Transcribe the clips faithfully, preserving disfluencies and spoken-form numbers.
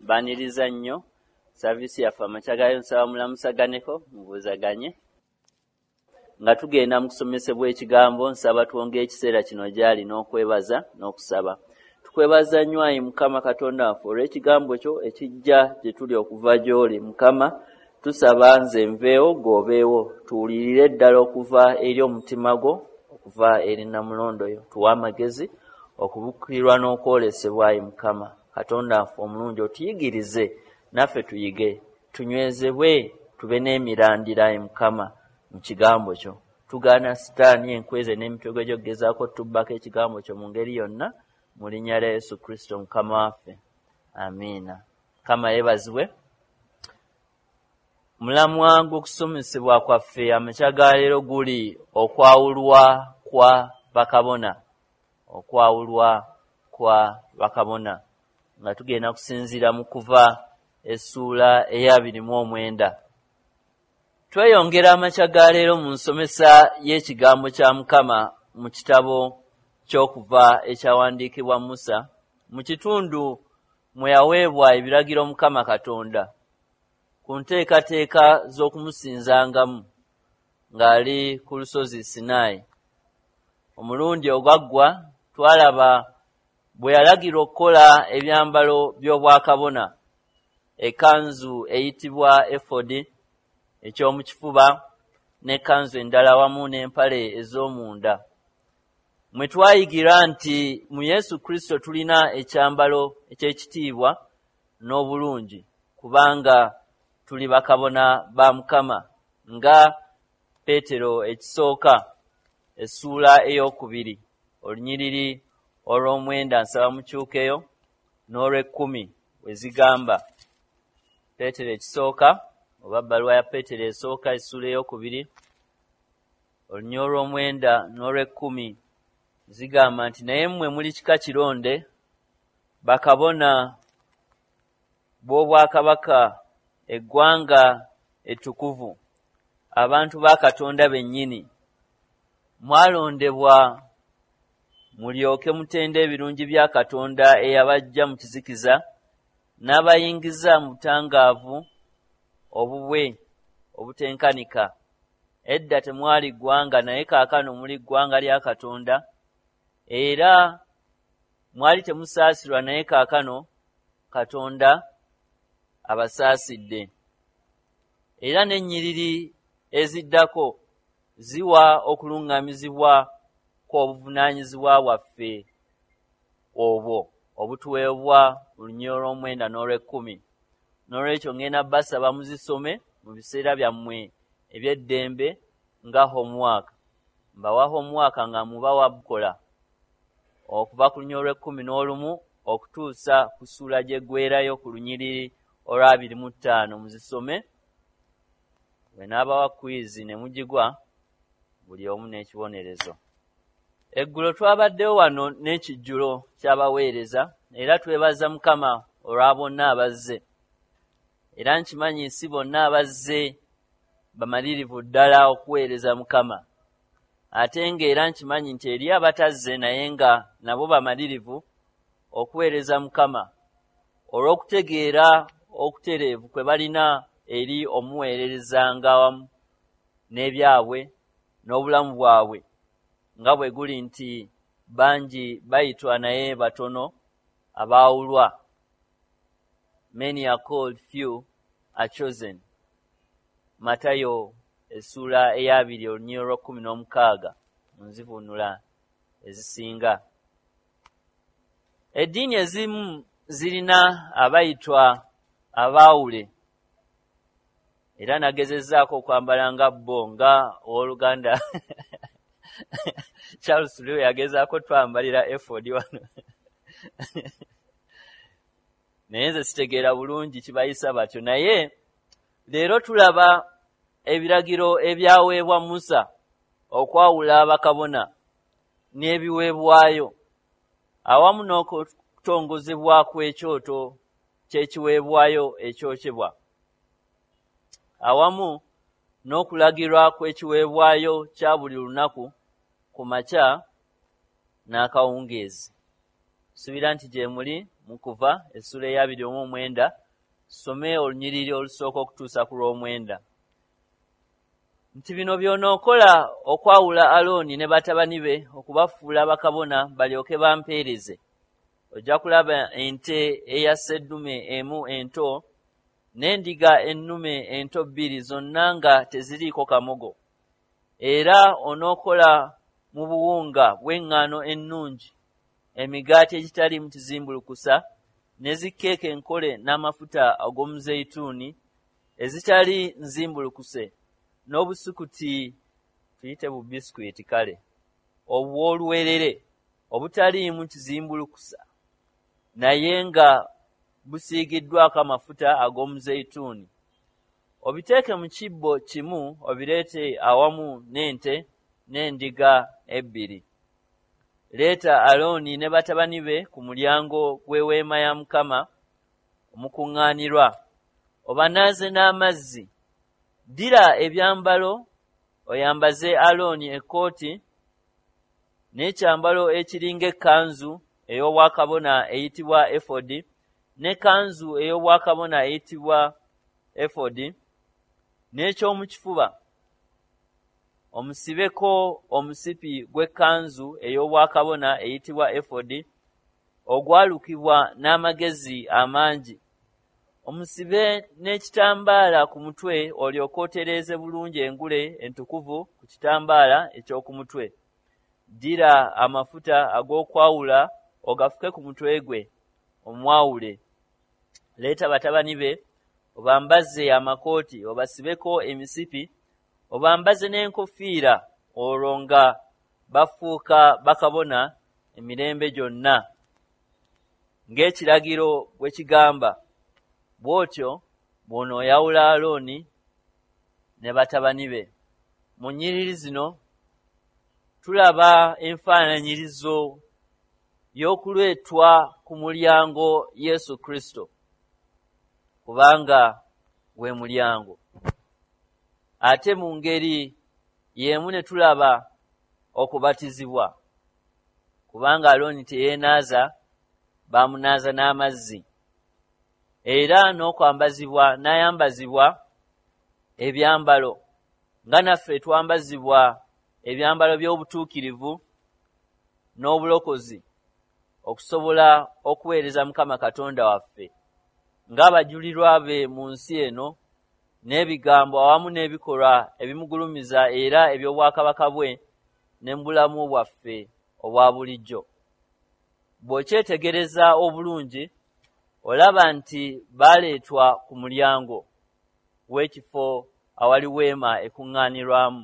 baniriza nnyo service yaffe amachagayo nsaba mulamusaganeko mubuzaganye nga tugenda mu kusomesebwa ekigambo. Nsaba twongere ekiseera kino gyali n'okwebaza n'okusaba. Tukwebaza nnyo Ayi Mukama Katonda waffe olw'ekigambo kyo ekijja gye tuli okuva gy'oli. Mukama tusaba nze nveewo gobeewo, tuwulirire ddala okuva eri omutima gwo, okuva eri Namulondo yo. Tuwa amagezi okubukirirwa n'okwolesebwa Ayi Mukama Katonda waffe omulungi, otuyigirize naffe tuyige, tunywezebwe tube n'emirandira Ayi Mukama mu kigambo kyo. Tugaana sitaani enkweze n'emitego gyo gezaako tubbako ekigambo kyo mu ngeri yonna, mu linnya lya Yesu Kristo Mukama waffe, amiina. Mukama yeebazibwe. Mulamu wangu okusomesebwa kwaffe amakya leero guli okwawulwa kwa bakabona, okwawulwa kwa bakabona, nga tugenda kusinziira mu Kuva essuula ey'abiri mu omwenda. Tweyongera amakya leero mu nsomesa y'ekigambo kya Mukama mu kitabo ky'Okuva ekyawandiikibwa Musa, mu kitundu mwe yaweebwa ebiragiro Mukama Katonda ku nteekateeka z'okumusinzangamu ng'ali ku lusozi Sinaayi. Omulundi ogwaggwa twalaba bwe yalagira okukola ebyambalo by'obwakabona, ekkanzu eyitibwa efodi eky'omu kifuba n'ekkanzu endala wamu n'empale ez'omunda. Mwe twayigira nti mu Yesu Kristo tulina ekyambalo eky'ekitiibwa n'obulungi, kubanga tuli bakabona ba Mukama, nga Peetero ekisooka essuula ey'okubiri olunyiriri olw'omwenda nsaba mukyukeyo n'olw'ekkumi bwe zigamba. Peetero ekisooka oba bbaluwa ya Peetero esooka essuula ey'okubiri olunyiriri olw'omwenda n'olw'ekkumi zigamba nti naye mmwe muli kika kironde, bakabona b'obwakabaka, eggwanga ettukuvu, abantu ba Katonda bennyini. Mwalondebwa mulyoke mutende ebirungi bya Katonda eyabajja mu kizikiza n'abayingiza mu butangaavu obubwe obutenkanika. Edda temwali ggwanga, naye kaakano muli ggwanga lya Katonda. Era mwali temusaasirwa, naye kaakano Katonda abasaasidde. Era n'ennyiriri eziddako ziwa okuluŋŋamizibwa kw'obuvunaanyizibwa bwaffe obwo obutuweebwa olunyiriri olw'omwenda n'olw'ekkumi. N'olwekyo ngenda basaba muzisome mu biseera byammwe eby'eddembe nga homework. Mbawa homework nga mubawa bukola okuva ku lunyiriri olw'ekkumi n'olumu okutuusa ku ssuula gy'eggweerayo ku lunyiriri olw'abiri mu ttaano. Muzisome, bwe n'abawa quiz ne mugigwa, buli omu n'ekibonerezo. Eggulo twabaddewo wano n'ekijjulo ky'abaweereza, era twebaza Mukama olwa bonna abazze. Era nkimanyi si bonna abazze bamalirivu ddala okuweereza Mukama, ate ng'era nkimanyi nti eri abatazze naye nga nabo bamalirivu okuweereza Mukama olw'okutegeera okutereevu kwe balina eri omuweererezanga awamu n'ebyabwe n'obulamu bwabwe nga bwe guli, nti bangi bayitwa naye batono abaawulwa. Many are called, few are chosen. Matayo essuula ey'abiri olunyiriri olw'ekkumi n'omukaaga mu nzivuunula ezisinga. Eddiini ezimu zirina abayitwa abaawule, era nagezezzaako okwambala nga bo, nga owooluganda Charles Leo yagezaako twambalira efford wano naye nze sitegeera bulungi kibayisa batyo. Naye leero tulaba ebiragiro ebyaweebwa Musa okwawula abakabona n'ebiweebwayo awamu n'okutongozebwa kw'ekyoto ky'ekiweebwayo ekyokyebwa, awamu n'okulagirwa kw'ekiweebwayo kya buli lunaku ku makya n'akawungeezi. subira nti gye muli mu Kuva essula eya abiri mu mwenda some olunyiriri olusooka okutuusa ku lw'omwenda. Nti bino by'onookola okwawula Alooni ne batabani be okubafuula bakabona balyoke bampeereze. Ojja kulaba ente eya sseddume emu ento n'endiga ennume ento bbiri zonna nga teziriiko kamogo. Era onookola mu buwunga bw'eŋŋaano ennungi emigaati egitaliimu kizimbulukusa ne zikkeeke enkole n'amafuta ag'omuzeyituuni ezitali nzimbulukuse n'obusukuti tuyite bu biskuiti kale obw'oluwerere obutaliimu kizimbulukusa naye nga busiigiddwako amafuta ag'omuzeyituuni. Obiteeke mu kibbo kimu obireete awamu n'ente n'endiga ebbiri. Leeta Alooni ne batabani be ku mulyango gw'Eweema ya Mukama omukuŋŋaanirwa, obanaaze n'amazzi. Ddira ebyambalo oyambaze Alooni ekkooti n'ekyambalo ekiringa ekkanzu ey'obwakabona eyitibwa efodi, n'ekkanzu ey'obwakabona eyitibwa efodi, n'ekyomu kifuba omusibeko omusipi gw'ekkanzu ey'obwakabona eyitibwa efodi ogwalukibwa n'amagezi amangi. Omusibe n'ekitambaala ku mutwe olyoke otereeze bulungi engule entukuvu ku kitambaala eky'oku mutwe. Ddira amafuta ag'okwawula ogafuke ku mutwe gwe omwawule. Leeta batabani be obambaze amakooti obasibeko emisipi, obambaze n'enkofiira, olwo nga bafuuka bakabona emirembe gyonna ng'ekiragiro bwe kigamba. Bw'otyo bw'onooyawula Alooni ne batabani be. Mu nnyiriri zino tulaba enfaananyirizo y'okuleetwa ku mulyango Yesu Kristo, kubanga gwe mulyango. Ate mu ngeri y'emu ne tulaba okubatizibwa, kubanga Alooni teyeenaaza, baamunaaza n'amazzi. Era n'okwambazibwa n'ayambazibwa ebyambalo nga naffe twambazibwa ebyambalo by'obutuukirivu n'obulokozi okusobola okuweereza Mukama Katonda waffe ng'abajulirwa be mu nsi eno, n'ebigambo awamu n'ebikolwa ebimugulumiza era eby'obwakabaka bwe ne mu bulamu bwaffe obwa bulijjo. Bw'okyetegereza obulungi olaba nti baaleetwa ku mulyango w'ekifo awali weema ekuŋŋaanirwamu.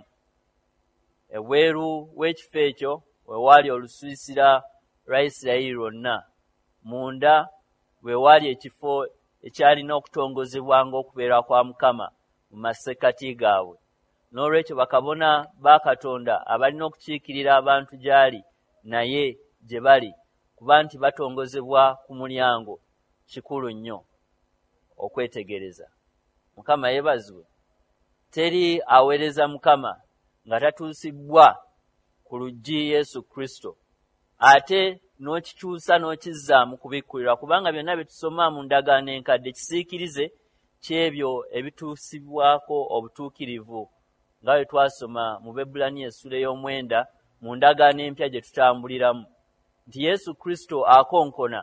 Ebweru w'ekifo ekyo we waali olusiisira lwa Isirayiri lwonna. Munda we waali ekifo ekyalina okutongozebwanga okubeera kwa Mukama mu masekkati gaabwe. N'olwekyo bakabona ba Katonda abalina okukiikirira abantu gy'ali naye gye bali, kuba nti batongozebwa ku mulyango, kikulu nnyo okwetegereza. Mukama yeebazibwe. Teri aweereza Mukama nga tatuusibbwa ku luggi Yesu Kristo, ate n'okikyusa n'okizzaamu kubikkulirwa, kubanga byonna bye tusoma mu ndagaano enkadde kisiikirize ky'ebyo ebituusibwako obutuukirivu, nga bwe twasoma mu Bebbulaniya essula ey'omwenda mu ndagaano empya gye tutambuliramu, nti Yesu Kristo akonkona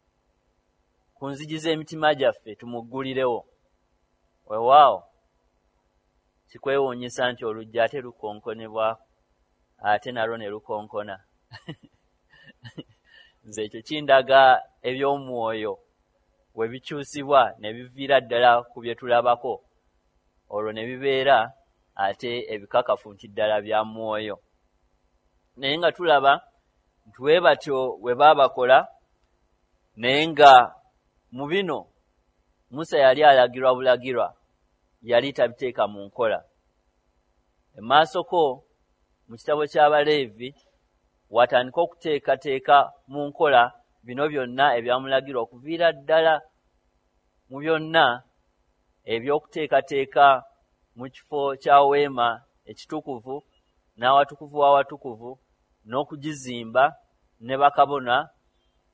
ku nzigi z'emitima gyaffe tumuggulirewo. Weewaawo kikwewuunyisa nti oluggi ate lukonkonebwa, ate nalwo ne lukonkona. Nze ekyo kindaga eby'omwoyo we bikyusibwa ne biviira ddala ku bye tulabako, olwo ne bibeera ate ebikakafu nti ddala bya mwoyo. Naye nga tulaba nti bwe batyo bwe baabakola, naye nga mu bino Musa yali alagirwa bulagirwa, yali tabiteeka mu nkola. Emaasoko mu kitabo ky'Abaleevi watandika okuteekateeka mu nkola bino byonna ebyamulagirwa, okuviira ddala mu byonna eby'okuteekateeka mu kifo kya weema ekitukuvu n'awatukuvu w'awatukuvu, n'okugizimba ne bakabona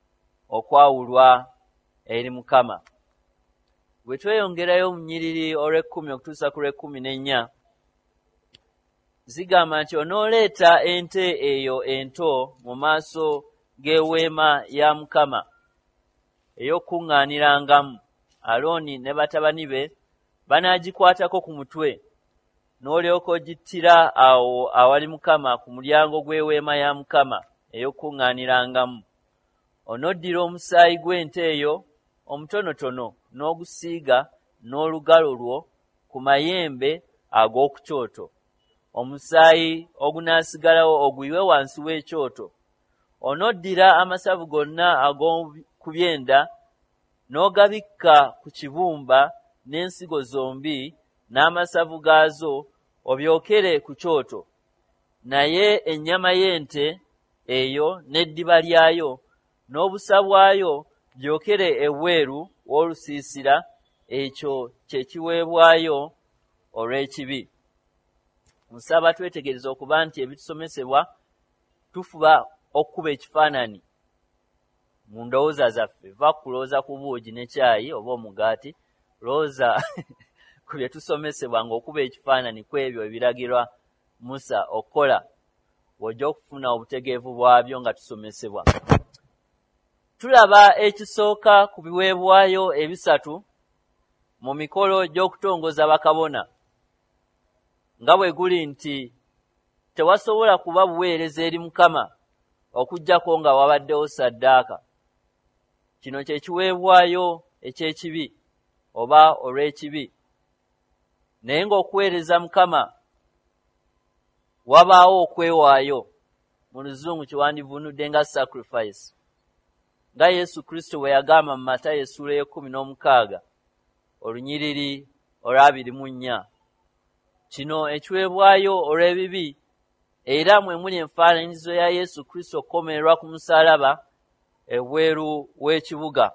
okwawulwa eri Mukama. Bwe tweyongerayo mu nnyiriri olw'ekkumi okutuusa ku lw'ekkumi n'ennya, zigamba nti onooleeta ente eyo ento mu maaso g'eweema ya Mukama ey'okuŋŋaanirangamu. Alooni ne batabani be banaagikwatako ku mutwe, n'olyoka ogittira awo awali Mukama ku mulyango gw'eweema ya Mukama ey'okuŋŋaanirangamu. Onoddira omusaayi gw'ente eyo omutonotono n'ogusiiga n'olugalo lwo ku mayembe ag'oku kyoto. Omusaayi ogunaasigalawo oguyiwe wansi w'ekyoto. Onoddira amasavu gonna ag'oku byenda n'ogabikka ku kibumba n'ensigo zombi n'amasavu gaazo obyokere ku kyoto. Naye ennyama y'ente eyo n'eddiba lyayo n'obusa bwayo byokere ebweru w'olusiisira. Ekyo kye kiweebwayo olw'ekibi. Nsaba twetegereza okuba nti ebitusomesebwa tufuba okukuba ekifaananyi mu ndowooza zaffe. Va kulowooza ku buugi ne caayi oba omugaati, lowooza ku bye tusomesebwa ng'okuba ekifaananyi ku ebyo ebiragirwa Musa okukola, bw'ojja okufuna obutegeevu bwabyo nga tusomesebwa. Tulaba ekisooka ku biweebwayo ebisatu mu mikolo gy'okutongoza bakabona nga bwe guli nti tewasobola kuba buweereza eri Mukama okuggyako nga wabaddewo ssaddaaka. Kino kye kiweebwayo eky'ekibi oba olw'ekibi. Naye ng'okuweereza Mukama wabaawo okwewaayo, mu Luzungu kiwandivunudde nga sacrifice, nga Yesu Kristo bwe yagamba mu Matayo essuula y'ekkumi n'omukaaga olunyiriri olw'abiri mu nnya. Kino ekiweebwayo olw'ebibi era mwe muli enfaananizo ya Yesu Kristo okukomererwa ku musaalaba ebweru w'ekibuga.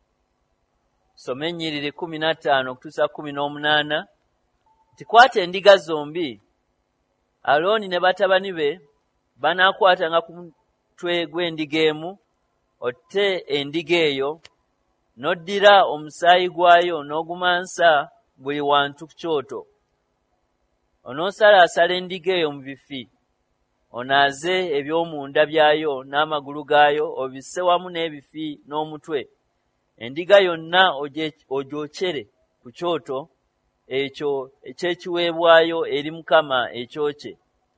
Some ennyiriri kkumi na ttaano okutuusa kkumi n'omunaana nti kwata endiga zombi. Alooni ne batabani be banaakwatanga ku mutwe gw'endiga emu, otte endiga eyo n'oddira omusaayi gwayo n'ogumansa buli wantu ku kyoto. Onoosalaasala endiga eyo mu bifi, onaaze eby'omunda byayo n'amagulu gaayo, obisse wamu n'ebifi n'omutwe. Endiga yonna ogyokere ku kyoto ekyo eky'ekiweebwayo eri Mukama ekyokye,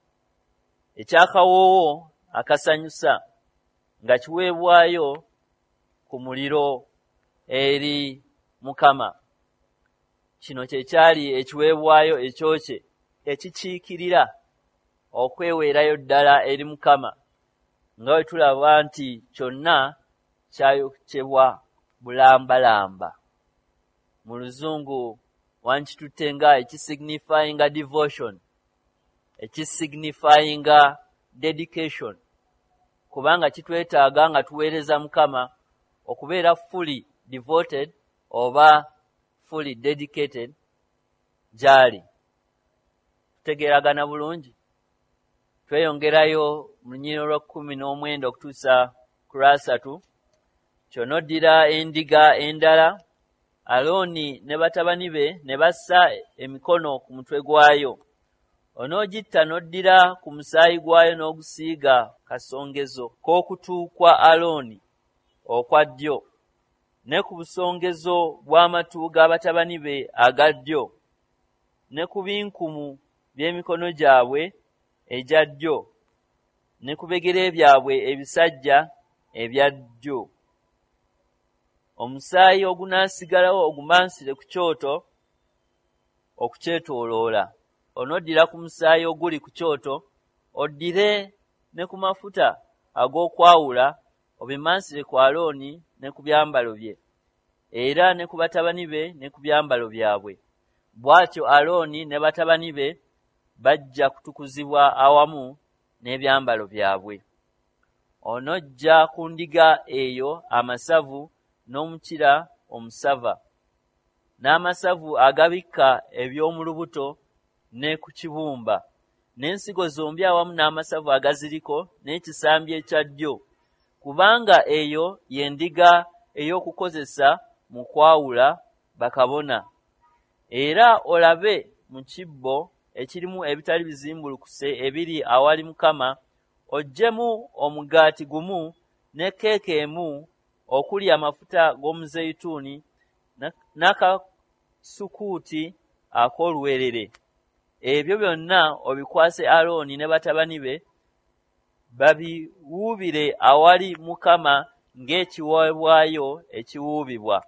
eky'akawoowo akasanyusa, nga kiweebwayo ku muliro eri Mukama. Kino kye kyali ekiweebwayo ekyokye ekikiikirira okweweerayo ddala eri Mukama, nga bwe tulaba nti kyonna kyayokyebwa bulambalamba. Mu Luzungu wankitutte nga ekisignifyinga devotion, ekisignifyinga dedication, kubanga kitwetaaga nga tuweereza Mukama okubeera fully devoted oba fully dedicated gy'ali. Tutegeeragana bulungi? Tweyongerayo mu lunyiriri olw'ekkumi n'omwenda okutuusa ku lwasatu. Ky'onoddira endiga endala, Alooni ne batabani be ne bassa emikono ku mutwe gwayo. Onoogitta n'oddira ku musaayi gwayo n'ogusiiga kasongezo k'okutu kwa Alooni okwa ddyo, ne ku busongezo bw'amatu g'abatabani be aga ddyo, ne ku binkumu by'emikono gyabwe egya ddyo, ne ku bigere byabwe ebisajja ebya ddyo. Omusaayi ogunaasigalawo ogumansire ku kyoto okukyetooloola. Onoddira ku musaayi oguli ku kyoto, oddire ne ku mafuta ag'okwawula obimansire ku Alooni ne ku byambalo bye, era ne ku batabani be ne ku byambalo byabwe. Bw'atyo Alooni ne batabani be bajja kutukuzibwa awamu n'ebyambalo byabwe. Onojja ku ndiga eyo amasavu n'omukira omusava, n'amasavu agabikka eby'omu lubuto ne ku kibumba, n'ensigo zombi awamu n'amasavu agaziriko, n'ekisambi ekya ddyo, kubanga eyo yendiga ey'okukozesa mu kwawula bakabona. Era olabe mu kibbo ekirimu ebitali bizimbulukuse ebiri awali Mukama, ojjemu omugaati gumu ne keeke emu okuli amafuta g'omuzeyituuni n'akasukuuti ak'oluwewere. Ebyo byonna obikwase Alooni ne batabani be, babiwuubire awali Mukama ng'ekiweebwayo ekiwuubibwa.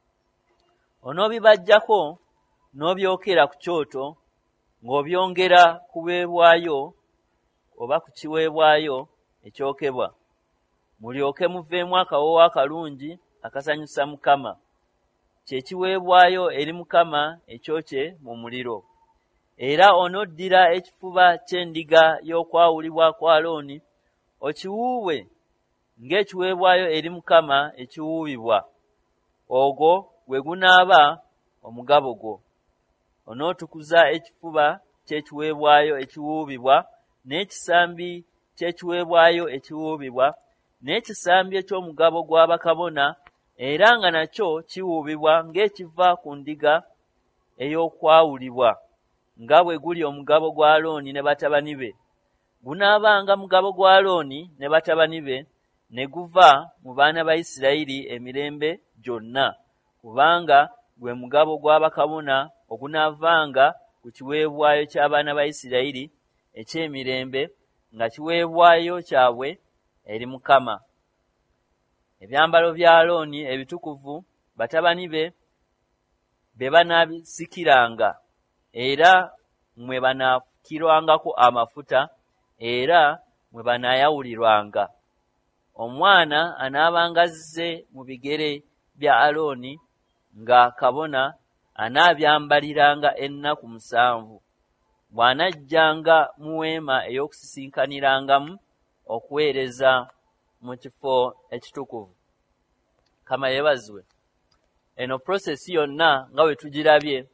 Onoobibajjako n'obyokera ku kyoto ng'obyongera ku biweebwayo oba ku kiweebwayo ekyokebwa. Mulyoke muveemu akawoowo akalungi akasanyusa Mukama, kye kiweebwayo eri Mukama ekyokye mu muliro. Era onoddira ekifuba ky'endiga y'okwawulibwa kwa Alooni okiwuube ng'ekiweebwayo eri Mukama ekiwuubibwa. Ogwo gwe gunaaba omugabo gwo. Onootukuza ekifuba ky'ekiweebwayo ekiwuubibwa n'ekisambi ky'ekiweebwayo ekiwuubibwa n'ekisambi eky'omugabo gwa bakabona, era nga nakyo kiwuubibwa ng'ekiva ku ndiga ey'okwawulibwa, nga bwe guli omugabo gwa Alooni ne batabani be. Gunaabanga mugabo gwa Alooni ne batabani be ne guva mu baana ba Isirayiri emirembe gyonna, kubanga gwe mugabo gwa bakabona ogunaavanga ku kiweebwayo ky'abaana ba Isirayiri eky'emirembe, nga kiweebwayo kyabwe eri Mukama. Ebyambalo bya Alooni ebitukuvu batabani be be banaabisikiranga, era mwe banaafukirwangako amafuta, era mwe banaayawulirwanga. Omwana anaabanga azze mu bigere bya Alooni, nga kabona anaabyambaliranga ennaku musanvu. Bw'anajjanga mu weema ey'okusisinkaniramu okuweereza mu kifo ekitukuvu. Kama yeebazibwe. Eno prosesi yonna nga bwe tugirabye,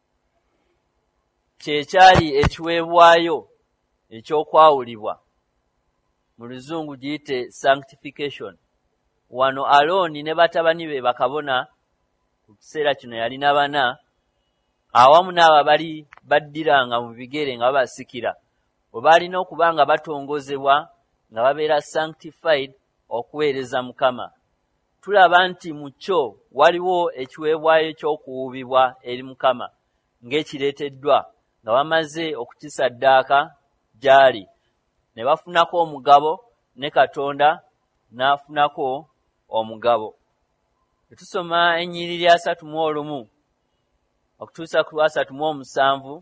kyekyali ekiweebwayo ekyokwawulibwa. Mu Luzungu giyite sanctification. Wano Alooni ne batabani be bakabona, ku kiseera kino yalina bana, awamu n'abo bali baddiranga mu bigere nga babasikira, bwe baalina okuba nga batongozebwa nga babeera sanctified okuweereza Mukama. Tulaba nti mu kyo waliwo ekiweebwayo ky'okuwuubibwa eri Mukama ng'ekireeteddwa nga bamaze okukisaddaaka gy'ali, ne bafunako omugabo, ne Katonda n'afunako omugabo. Tusoma ennyiriri asatu mu olumu okutuusa ku asatu mu omusanvu,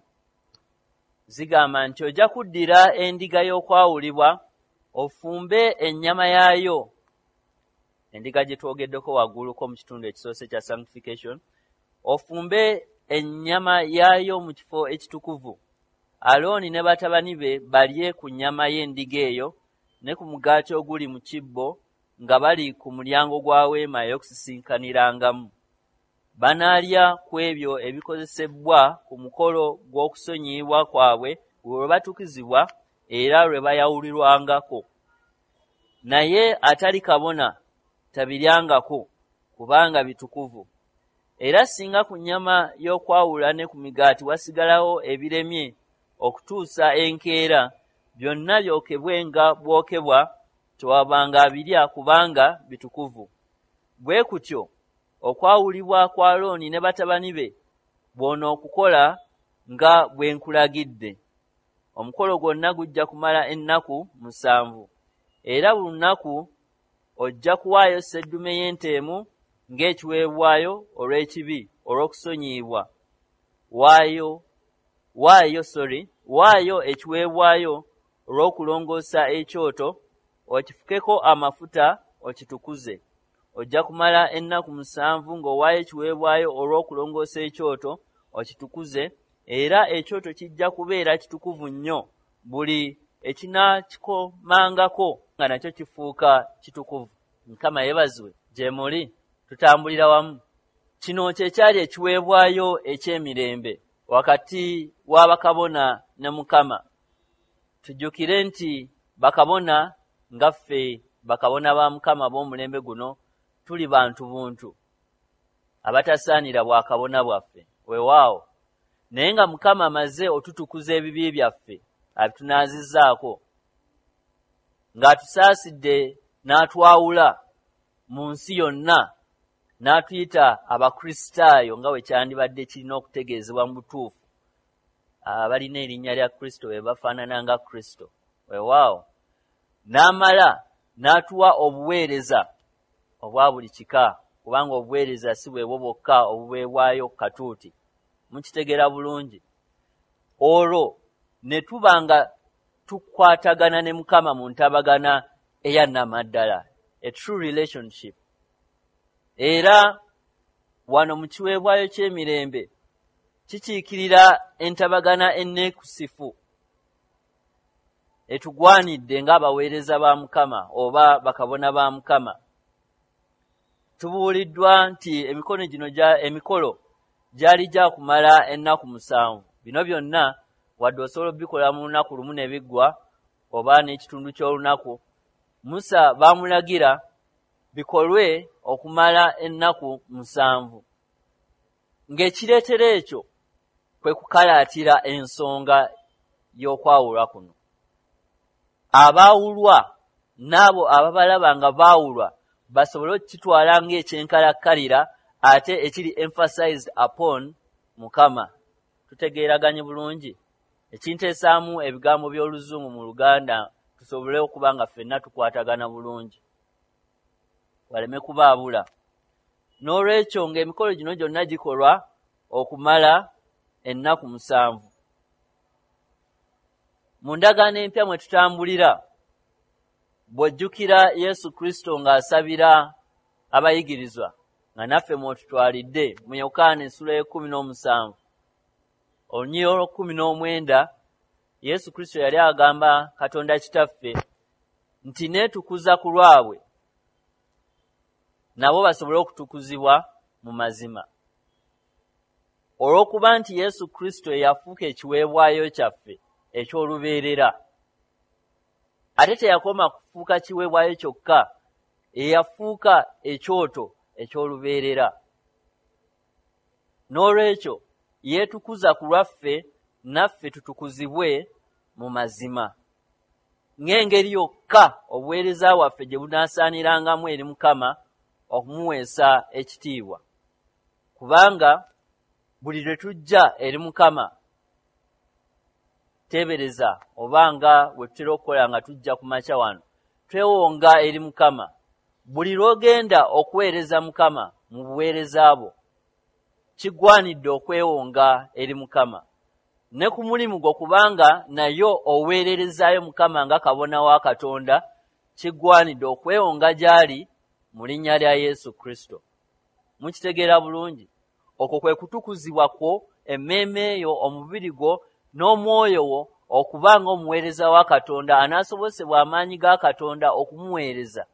zigamba nti ojja kuddira endiga y'okwawulibwa ofumbe ennyama yaayo. Endiga gye twogeddeko wagguluko mu kitundu ekisoose kya sanctification. Ofumbe ennyama yaayo mu kifo ekitukuvu. Alooni ne batabani be balye ku nnyama y'endiga eyo ne ku mugaati oguli mu kibbo nga bali ku mulyango gwa weema ey'okusisinkaniramu. Banaalya ku ebyo ebikozesebbwa ku mukolo gw'okusonyiyibwa kwabwe lwe batukizibwa era lwe bayawulirwangako. Naye atali kabona tabiryangako kubanga bitukuvu. Era singa ku nnyama y'okwawula ne ku migaati wasigalawo ebiremye okutuusa enkeera, byonna byokebwenga bwokebwa, tewabanga abirya kubanga bitukuvu. Bwe kutyo okwawulibwa kwa Alooni ne batabani be bw'onookukola nga bwe nkulagidde. Omukolo gwonna gujja kumala ennaku musanvu, era buli lunaku ojja kuwaayo sseddume y'enteemu ng'ekiweebwayo olw'ekibi olw'okusonyiyibwa. Waayo waayo sorry waayo ekiweebwayo olw'okulongoosa ekyoto, okifukeko amafuta okitukuze. Ojja kumala ennaku musanvu ng'owaayo ekiweebwayo olw'okulongoosa ekyoto okitukuze, era ekyoto kijja kubeera kitukuvu nnyo. Buli ekinaakikomangako nga nakyo kifuuka kitukuvu. Mukama yeebazibwe. Gye muli tutambulira wamu. Kino kye kyali ekiweebwayo eky'emirembe wakati wa bakabona ne Mukama. Tujjukire nti bakabona nga ffe bakabona ba Mukama b'omulembe guno tuli bantu buntu abatasaanira bwakabona bwaffe weewaawo naye nga Mukama amaze otutukuza ebibi byaffe abitunaazizzaako ng'atusaasidde n'atwawula mu nsi yonna n'atuyita abakristaayo nga bwe kyandibadde kirina okutegeezebwa mu butuufu abalina erinnya lya Kristo be bafaanana nga Kristo weewaawo n'amala n'atuwa obuweereza obwa buli kika kubanga obuweereza si bwebwo bwokka obuweebwayo katuuti mukitegeera bulungi olwo ne tuba nga tukwatagana ne Mukama mu ntabagana eyannamaddala a true relationship era wano mu kiweebwayo ky'emirembe kikiikirira entabagana enneekusifu etugwanidde ng'abaweereza ba Mukama oba bakabona ba Mukama. Tubuuliddwa nti emikono gino gya emikolo gyali gya kumala ennaku musanvu. Bino byonna wadde osobola obikola mu lunaku lumu ne biggwa oba n'ekitundu ky'olunaku, Musa baamulagira bikolwe okumala ennaku musanvu. Ng'ekireetera ekyo kwe kukalaatira ensonga y'okwawulwa kuno. Abaawulwa n'abo ababalaba nga baawulwa basobole okukitwala ng'ekyenkalakkalira ate ekiri emphasized upon Mukama. Tutegeeraganye bulungi. Ekinteesaamu ebigambo by'Oluzungu mu Luganda tusobole okuba nga ffenna tukwatagana bulungi. Waleme kubaabula. N'olwekyo ng'emikolo gino gyonna gikolwa okumala ennaku musanvu. Mu ndagaano empya mwe tutambulira, bw'ojjukira Yesu Kristo ng'asabira abayigirizwa nga naffe mw'otutwalidde mu Yokaana essula y'ekkumi n'omusanvu. Olunyiriri olw'ekkumi n'omwenda, Yesu Kristo yali agamba Katonda Kitaffe nti neetukuza ku lwabwe nabo basobole okutukuzibwa mu mazima. Olw'okuba nti Yesu Kristo yafuuka ekiweebwayo kyaffe eky'olubeerera, ate teyakoma kufuuka kiweebwayo kyokka, eyafuuka ekyoto eky'olubeerera. N'olwekyo yeetukuza ku lwaffe naffe tutukuzibwe mu mazima. Ng'engeri yokka obuweereza bwaffe gye bunaasaanirangamu eri Mukama okumuweesa ekitiibwa. Kubanga buli lwe tujja eri Mukama, teebereza obanga bwe tutera okukola nga tujja ku makya wano, twewonga eri Mukama. Buli lw'ogenda okuweereza Mukama mu buweereza bwo, kigwanidde okwewonga eri Mukama. Ne ku mulimu gwo kubanga nayo oweererezaayo Mukama nga kabona wa Katonda, kigwanidde okwewonga gy'ali mu linnya lya Yesu Kristo. Mukitegeera bulungi. Okwo kwe kutukuzibwa kwo, emmeeme yo, omubiri gwo n'omwoyo wo okuba ng'omuweereza wa Katonda anaasobosebwa amaanyi ga Katonda okumuweereza.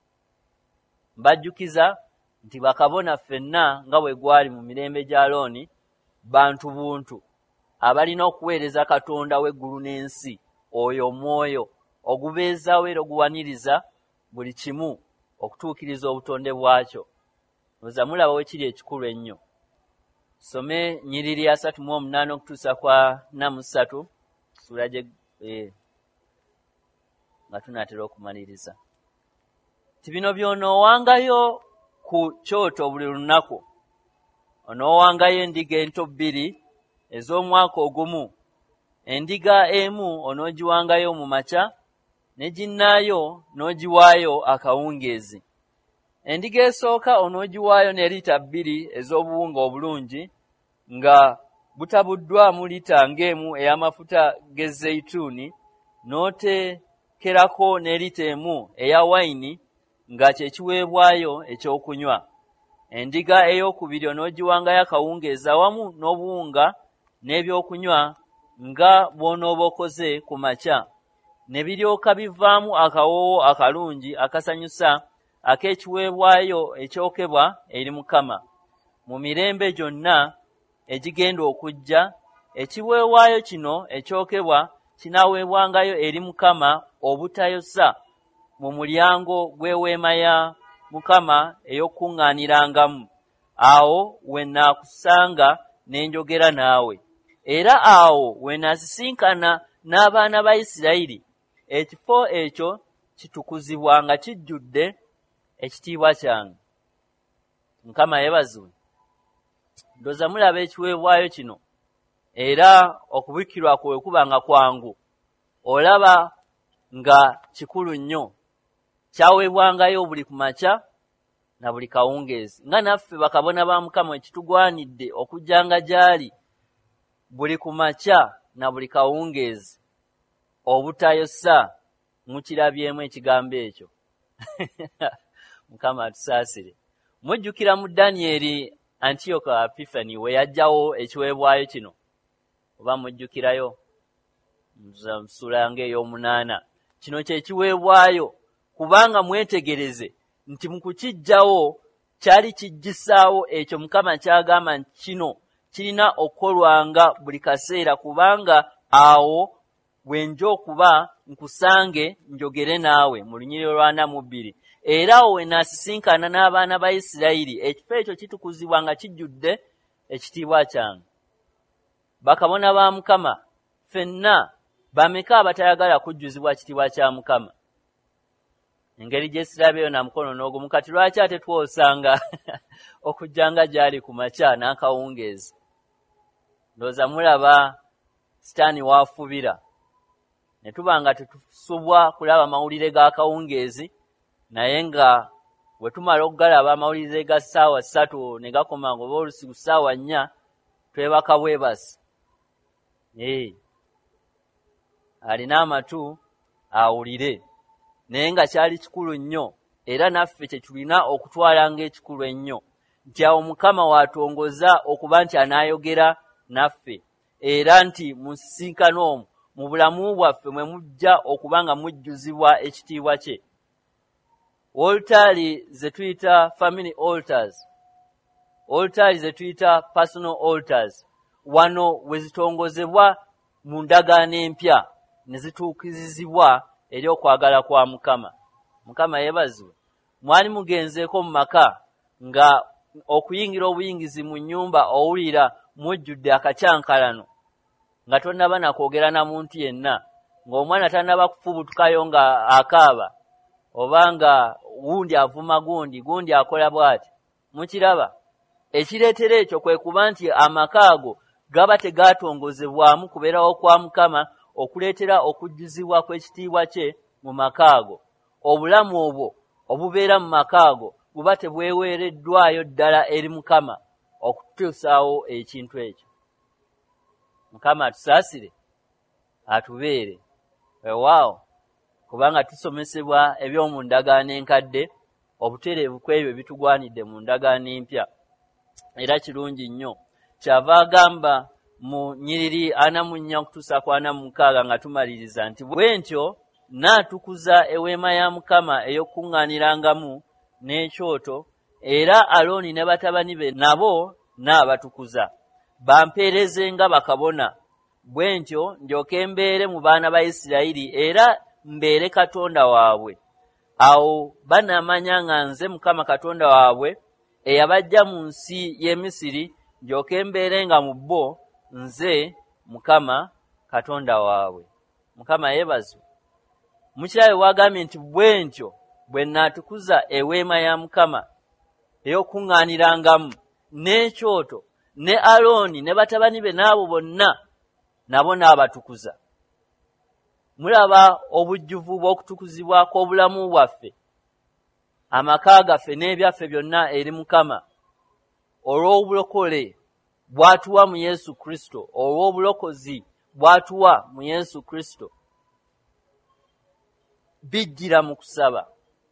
Mbajjukiza nti bakabona ffenna nga bwe gwali mu mirembe gya Alooni, bantu buntu abalina okuweereza Katonda w'eggulu n'ensi, oyo omwoyo ogubeezaawo era oguwaniriza buli kimu okutuukiriza obutonde bwakyo. Oza mulaba we kiri ekikulu ennyo. Some nnyiriri asatu mu omunaana okutuusa kwa nnamusatu, ssuula gye eh, nga tunaatera okumaliriza. Ti bino by'onoowangayo ku kyoto buli lunaku. Onoowangayo endiga ento bbiri ez'omwaka ogumu. Endiga emu onoogiwangayo mu makya, ne ginnaayo n'ogiwaayo akawungeezi. Endiga esooka onoogiwaayo ne lita bbiri ez'obuwunga obulungi nga butabuddwamu lita ng'emu ey'amafuta g'ezeyituuni, n'oteekerako ne lita emu eya wayini nga kye kiweebwayo ekyokunywa. Endiga ey'okubiri onoogiwangayo akawungeezi awamu n'obuwunga n'ebyokunywa nga bw'onooba okoze ku makya, ne biryoka bivaamu akawoowo akalungi akasanyusa ak'ekiweebwayo ekyokebwa eri Mukama. Mu mirembe gyonna egigenda okujja, ekiweebwayo kino ekyokebwa kinaaweebwangayo eri Mukama obutayosa mu mulyango gw'eweema ya Mukama ey'okuŋŋaanirangamu. Awo we naakusanga ne njogera naawe. Era awo we nasisinkana n'abaana ba Isirayiri. Ekifo ekyo kitukuzibwa nga kijjudde ekitiibwa kyange. Mukama yeebazibwe. Ndowooza mulaba ekiweebwayo kino. Era okubikirwa kwe kuba nga kwangu. Olaba nga kikulu nnyo. Kyaweebwangayo buli ku makya na buli kawungeezi. Nga naffe bakabona ba Mukama ekitugwanidde okujjanga gy'ali buli ku makya na buli kawungeezi. Obutayosa mukirabyemu ekigambo ekyo. Mukama atusaasire. Mujjukira mu Danyeri Antioka Epifani we yajjawo ekiweebwayo kino. Oba mujjukirayo mu ssula ng'ey'omunaana. Kino kye kiweebwayo kubanga mwetegereze nti mu kukijjawo kyali kijjisaawo ekyo Mukama kyagamba nti kino kirina okukolwanga buli kaseera kubanga awo bwenja okuba nkusange njogere naawe mu lunyiriro lwa Namubbiri. Era awo we naasisinkana n'abaana ba Isirayiri. Ekifo ekyo kitukuzibwa nga kijjudde ekitiibwa kyange. Bakabona ba Mukama, ffenna bameka abatayagala kujjuzibwa kitiibwa kya Mukama? Engeri gye sirabeyo na mukono n'ogumu. Kati lwaki ate twosanga okujjanga gy'ali ku makya n'akawungeezi? Ndowooza mulaba sitaani waafubira. Ne tuba nga tetusubwa kulaba mawulire g'akawungeezi, naye nga bwe tumala okugalaba amawulire ga ssaawa ssatu ne gakoma ng'oba olusi ku ssaawa nnya, twebaka bwebasi. Ee, alina amatu awulire. Naye nga kyali kikulu nnyo, era naffe kye tulina okutwala ng'ekikulu ennyo, nti awo Mukama waatongoza okuba nti anaayogera naffe, era nti mu nsisinkano omwo mu bulamu bwaffe mwe mujja okuba nga mujjuzibwa ekitiibwa kye. Oltaali ze tuyita family altars, oltaali ze tuyita personal altars, wano we zitongozebwa mu ndagaano empya ne zituukizibwa eri okwagala kwa Mukama. Mukama yeebazibwe. Mwali mugenzeeko mu maka nga okuyingira obuyingizi mu nnyumba owulira mujjudde akacyankalano nga tonnaba na kwogera na muntu yenna, ng'omwana tannaba kufubutukayo nga akaaba, oba nga gundi avuma gundi, gundi akola bw'ati. Mukiraba? Ekireetera ekyo kwe kuba nti amaka ago gaba tegaatongozebwamu kubeerawo kwa Mukama okuleetera okujjuzibwa kw'ekitiibwa kye mu maka ago. Obulamu obwo obubeera mu maka ago buba tebweweereddwayo ddala eri Mukama okutuusaawo ekintu ekyo. Mukama atusaasire, atubeere. Weewaawo, kubanga tusomesebwa eby'omu ndagaano enkadde, obutereevu kw'ebyo bitugwanidde mu ndagaano empya. Era kirungi nnyo. Kyava agamba mu nnyiriri ana mu nnya okutuusa ku ana mu mukaaga nga tumaliriza nti bwe ntyo naatukuza eweema ya Mukama ey'okuŋŋaanirangamu n'ekyoto, era Alooni ne batabani be nabo naabatukuza, bampeereze nga bakabona. Bwe ntyo ndyoke mbeere mu baana ba Isirayiri era mbeere Katonda waabwe. Awo banaamanya nga nze Mukama Katonda waabwe eyabajja mu nsi y'e Misiri, ndyoke mbeere nga mu bo nze Mukama Katonda waabwe. Mukama yeebazibwe. Mukirabe bw'agambye nti bwe ntyo bwe naatukuza eweema ya Mukama ey'okuŋŋaanirangamu n'ekyoto, ne Alooni ne batabani be n'abo bonna nabo n'abatukuza. Mulaba obujjuvu bw'okutukuzibwa kw'obulamu bwaffe, amaka gaffe n'ebyaffe byonna eri Mukama olw'obulokole bw'atuwa mu Yesu Kristo, olw'obulokozi bw'atuwa mu Yesu Kristo, bijjira mu kusaba.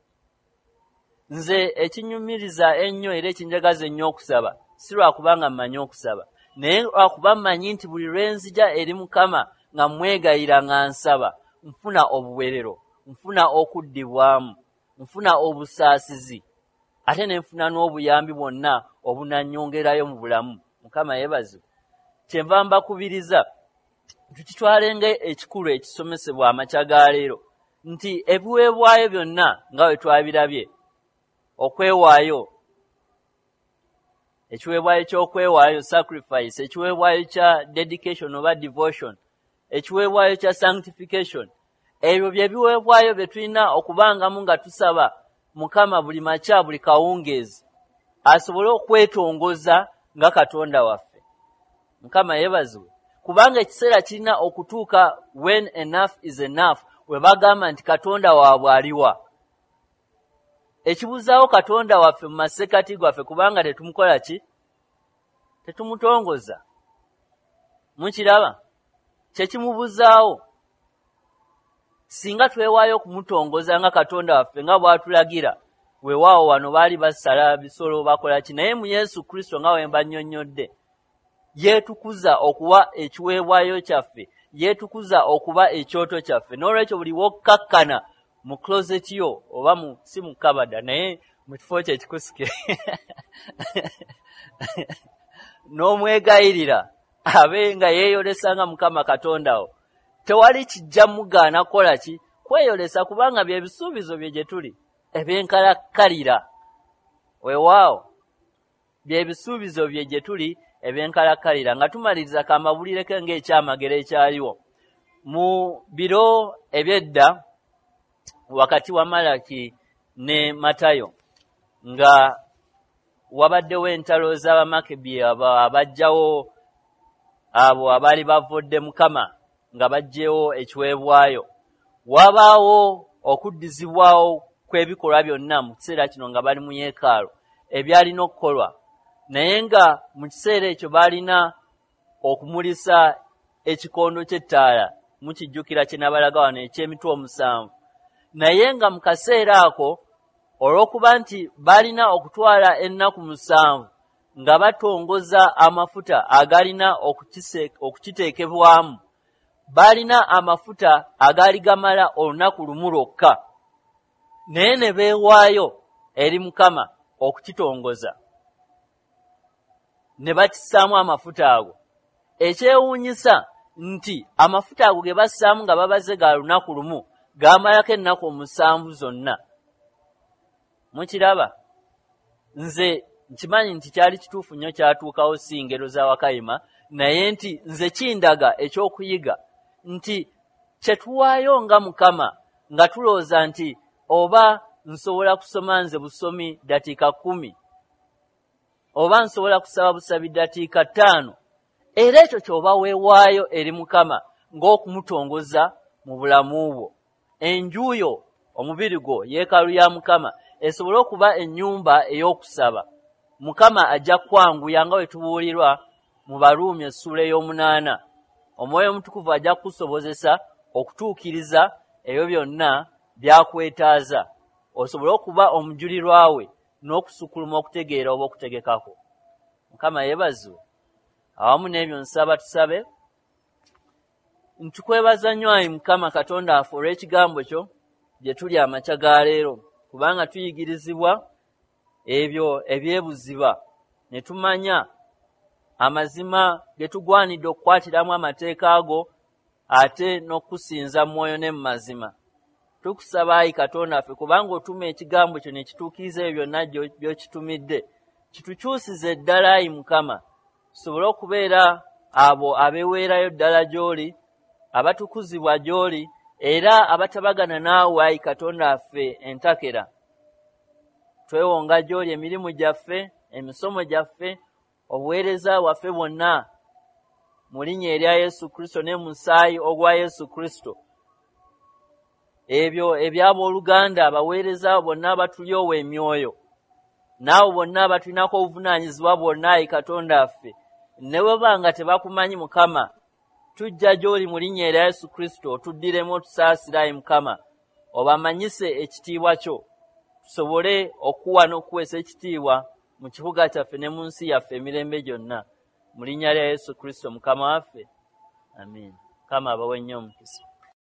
Nze ekinyumiriza ennyo era ekinjagaza ennyo okusaba, si lwakubanga mmanyi okusaba, naye lwakuba mmanyi nti buli lwe nzija eri Mukama nga mwegayira nga nsaba, nfuna obuwerero, nfuna okuddibwamu, nfuna obusaasizi, ate ne nfuna n'obuyambi bwonna obunannyongerayo mu bulamu. Mukama yeebazibwe. Kyenva mbakubiriza tukitwalenga ekikulu ekisomesebwa amakya ga leero, nti ebiweebwayo byonna nga bwe twabirabye okwewaayo ekiweebwayo ky'okwewaayo sacrifice ekiweebwayo kya dedication oba devotion ekiweebwayo kya sanctification ebyo bye biweebwayo bye tulina okubangamu nga tusaba Mukama buli makya buli kawungeezi asobole okwetongoza nga Katonda waffe. Mukama yeebazibwe kubanga ekiseera kirina okutuuka when enough is enough we bagamba nti Katonda waabwe aliwa. Ekibuzaawo Katonda waffe mu masekati gwaffe kubanga tetumukola ki? Tetumutongoza. Mukiraba? Kyekimubuzaawo. Singa twewaayo okumutongoza nga Katonda waffe nga bw'atulagira, weewaawo wano baali basala bisolo bakola ki, naye mu Yesu Kristo nga bwe mbannyonnyodde yeetukuza okuwa ekiweebwayo kyaffe, yeetukuza okuba ekyoto kyaffe. N'olwekyo buli wokkakkana mu closet yo oba mu si mu kabada naye mu kifo kye kikusike n'omwegayirira abe nga yeeyolesa nga Mukama Katondawo, tewali kijja mugaana kola ki? Kweyolesa, kubanga bye bisuubizo bye gye tuli ebyenkalakkalira. Weewaawo bye bisuubizo bye gye tuli ebyenkalakkalira. Nga tumaliriza kamabulireko ng'ekyamagero ekyaliwo mu biro ebyedda wakati wa Malaki ne Matayo, nga wabaddewo entalo z'Abamakebi abajjawo abo abaali bavodde Mukama nga bajjewo ekiweebwayo. Wabaawo okuddizibwawo kw'ebikolwa byonna mu kiseera kino nga bali mu yeekaalu ebyalina okukolwa, naye nga mu kiseera ekyo baalina okumulisa ekikondo ky'ettaala, mukijjukira kye nabalaga wano eky'emitwe omusanvu. Naye nga mu kaseera ako olw'okuba nti baalina okutwala ennaku musanvu nga batongoza amafuta agalina okukiteekebwamu, baalina amafuta agaali gamala olunaku lumu lwokka, naye ne beewaayo eri Mukama okukitongoza, ne bakissaamu amafuta ago. Ekyewuunyisa nti amafuta ago ge bassaamu nga babaze ga lunaku lumu gaamalako ennaku omusanvu zonna. Mukiraba? Nze nkimanyi nti kyali kituufu nnyo kyatuukawo si ngero za Wakayima, naye nti nze kindaga ekyokuyiga nti kye tuwaayo nga Mukama nga tulowooza nti oba nsobola kusoma nze busomi ddakiika kkumi oba nsobola kusaba busabi ddakiika ttaano, era ekyo ky'oba weewaayo eri Mukama ng'okumutongoza mu bulamu bwo. Enjuuyo omubiri gwo yeekaalu ya Mukama esobole okuba ennyumba ey'okusaba. Mukama ajja kwanguya nga bwe tubuulirwa mu Baruumi essuula ey'omunaana. Omwoyo Omutukuvu ajja kukusobozesa okutuukiriza ebyo byonna byakwetaaza osobole okuba omujulirwa we n'okusukuluma okutegeera oba okutegekako. Mukama yeebazibwe. Awamu n'ebyo nsaba tusabe. Ntukwebaza nnyo Ayi Mukama Katonda waffe olw'ekigambo kyo gye tuli amakya ga leero, kubanga tuyigirizibwa ebyo ebyebuzibwa ne tumanya amazima ge tugwanidde okukwatiramu amateeka ago ate n'okusinza mwoyo ne mu mazima. Tukusaba Ayi Katonda waffe kubanga otuma ekigambo kyo ne kituukiriza ebyo byonna by'okitumidde, kitukyusize ddala Ayi Mukama, tusobole okubeera abo abeeweerayo ddala gy'oli, abatukuzibwa gy'oli, era abatabagana naawe Ayi Katonda waffe entakera. Twewonga gy'oli emirimu gyaffe, emisomo gyaffe, obuweereza waffe bwonna mu linnya erya Yesu Kristo ne mu musaayi ogwa Yesu Kristo. Ebyo eby'abooluganda abaweereza bonna abatuli owo emyoyo, naawe bonna abatulinako obuvunaanyizibwa bwonna Ayi Katonda waffe, ne bwe banga tebakumanyi Mukama, tujja gy'oli mu linnya erya Yesu Kristo otuddiremu otusaasire Ayi Mukama, obamanyise ekitiibwa kyo, tusobole okuwa n'okuweesa ekitiibwa mu kibuga kyaffe ne mu nsi yaffe emirembe gyonna, mu linnya lya Yesu Kristo Mukama waffe. Amiina. Mukama abawe nnyo omukisa.